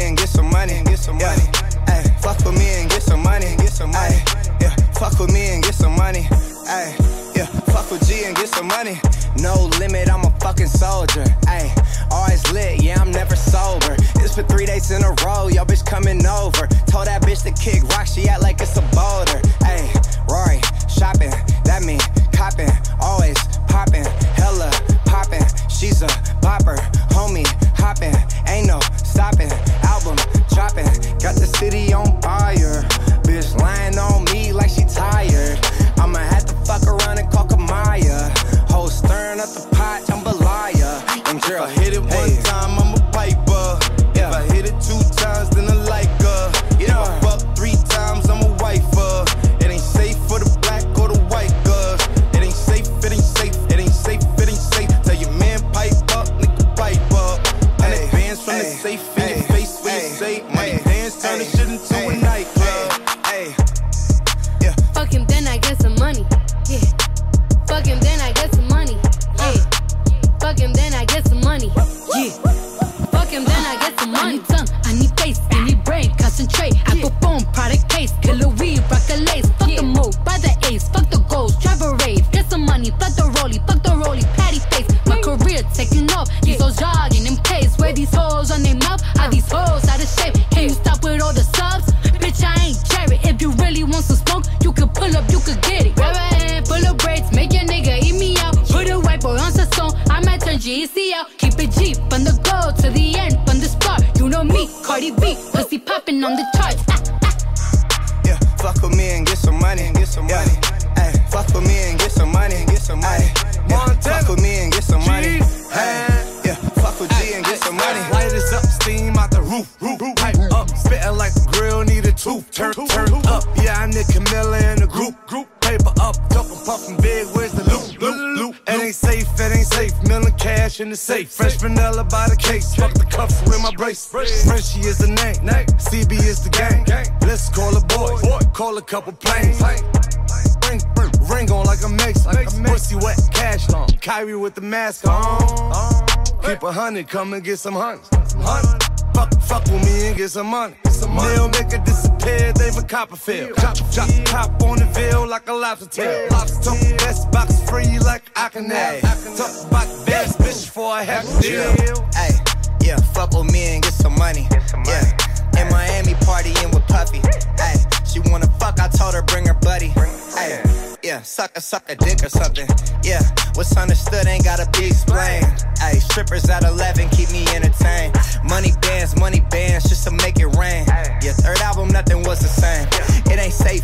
and get some money. Ay, fuck with me and get some money. Ay, yeah, fuck with me and get some money. Ay, yeah, fuck with G and get some money. No limit, I'm a fucking soldier. Ay, always lit, yeah, I'm never sober. It's for 3 days in a row, yo bitch coming over. Told that bitch to kick rock, she act like it's a boulder. Ay, Rory, shopping, that mean copping, always popping, hella popping. She's a bopper, homie, hopping, ain't no stopping. Album dropping, got the city on fire. Bitch lying on me like she tired. I'ma have to fuck around and call Kamaya. Whole stirring up the pot, jambalaya. And girl, if I hit it one time, I'm a piper. Yeah. If I hit it 2 times, then I like her. Yeah. If I fuck 3 times, I'm a wifer. It ain't safe for the black or the white girls. It ain't safe, it ain't safe, it ain't safe, it ain't safe. Tell your man pipe up, nigga pipe up. And it bands from the safe in your face when you say money dance, turn the shit into a nightclub. Yeah. Fuck him, then I get some money. Yeah. Fuck him, then I get some money. Yeah. Fuck him, then I get some money. Yeah. Fuck him, then I get some money. I need tongue, I need face, I need brain, concentrate. Apple phone, product case, killer weed, rock a lace. Fuck the move, buy the ace, fuck the goals, drive a rave. Get some money, fuck the rollie, patty face. My career taking off, these hoes jogging in pace. Where these hoes on their mouth, are these hoes out of shape? Can you stop with all the subs? Bitch, I ain't Jared. If you really want some smoke, you could pull up, you could get it. Grab a hand, pull up braids, make your nigga eat me out. Put a white boy on the song, I might turn GEC out. Keep it G, from the go to the end, from the start. You know me, Cardi B, pussy popping on the charts. Yeah, fuck with me and get some money. Ay, fuck with me and get some money. Ay, yeah, fuck with me and get some money. Ay, yeah, fuck with G and get some money. Light is up, steam out the roof. Pipe up, spitting like the grill need a tooth. Turn up, yeah, I need Camilla in the group. Paper up, talking puffin' big, where's the loop? It ain't safe, million cash in the safe. Fresh vanilla by the case, fuck the cuffs with my brace. Frenchie is the name, CB is the gang. Let's call a boy, call a couple planes. Ring on like a mace, pussy wet, cash long. Kyrie with the mask on. Keep 100, come and get some hunts. Fuck with me and get some money. They'll make it disappear, they for Copperfield. Chop on the veil like a lobster tail. Talk best box free like I can have. Talk about best bitch for a half deal. Ay, yeah, fuck with me and get some money. Yeah, in Miami partying with Puffy. Ay, she wanna fuck, I told her bring her buddy. Ay, yeah, suck a dick or something. Yeah, what's understood ain't gotta be explained. Ay, strippers at 11 keep me entertained. Money bands just to make it rain. Yeah, third album, nothing was the same. It ain't safe,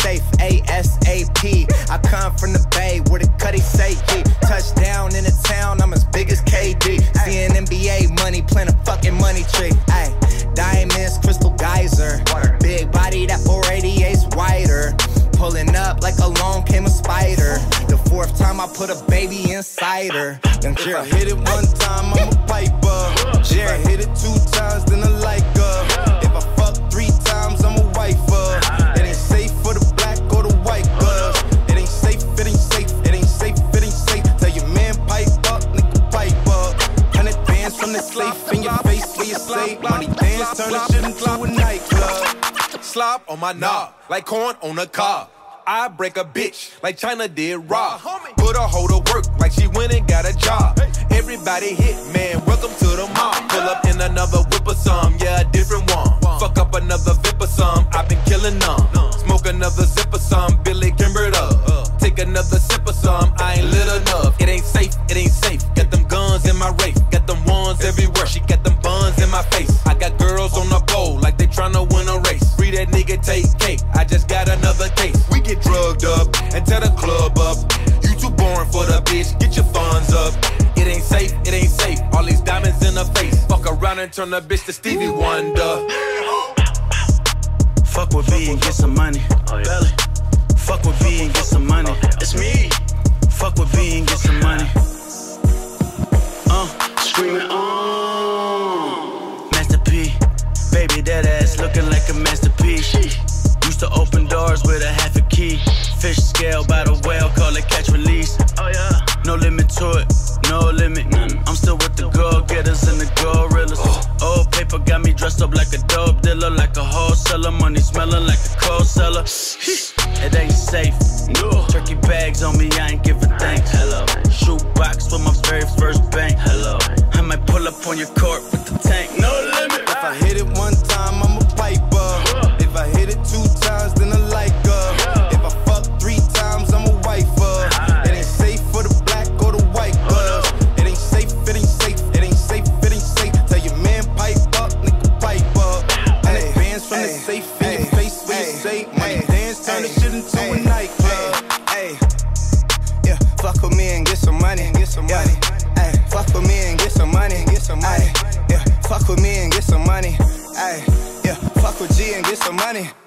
ASAP. I come from the Bay where the Cuddy say yeah. Touchdown in the town, I'm as big as KD. Seeing NBA money, playing a fucking money tree. Ay, diamonds, crystal geyser. Big body, that 488's wider. Pulling up like along came a spider. The 4th time I put a baby inside her. Young If I hit it 1 time, I'm a piper. If I hit it 2 times, then I like her. If I fuck 3 times, I'm a wifer. It ain't safe for the black or the white girls. It ain't safe, it ain't safe, it ain't safe, it ain't safe. Tell your man pipe up, nigga pipe up. 100 bands from the safe in your face where you say money dance, turn this shit into a nightclub. Slop on my knob, like corn on a cob. I break a bitch like China did Rob. Put a hoe to work like she went and got a job. Everybody hit, man, welcome to the mob. Pull up in another whip or some, yeah, a different one. Fuck up another vip or some, I've been killing them. Smoke another zip or some, Billy Kimbered up. Take another sip or some, I ain't lit enough. It ain't safe, got them guns in my race. Got them ones everywhere, she got them buns in my face. I got girls on the pole like they tryna win a race. Free that nigga, take cake, I just got another case. We get drugged up and tear the club up. You too boring for the bitch, get your funds up. It ain't safe, all these diamonds in her face. Fuck around and turn the bitch to Stevie Wonder. Fuck with B and get some money. Fuck with B and get some money. It's me. Fuck with B and get some money. Screaming on. Master P, baby, that ass looking like a masterpiece. Used to open doors with a half a key. Fish scale by the whale, call it catch release. Oh yeah. No limit to it, no limit. I'm still with the go-getters and the gorillas. Old paper got me dressed up like a dope dealer, like a wholesaler. Money smelling like a cold cellar. It ain't safe. No. Turkey bags on me, I ain't giving thanks. Hello. Shoebox with my very first bank. Hello. I might pull up on your court with the tank. No limit. If I hit it one time, I'm a piper. If I hit it 2 times, then I like her. If I fuck 3 times, I'm a wifer. It ain't safe for the black or the white girls. It ain't safe, it ain't safe, it ain't safe, it ain't safe. Tell your man pipe up, nigga pipe up. And the bands from the safe in your face when you say money dance, turn the shit into a nightclub. Yeah, fuck with me and get some money, get some money. Fuck with me and get some money, get some money. Yeah, fuck with me and get some money. Yeah, fuck with G and get some money.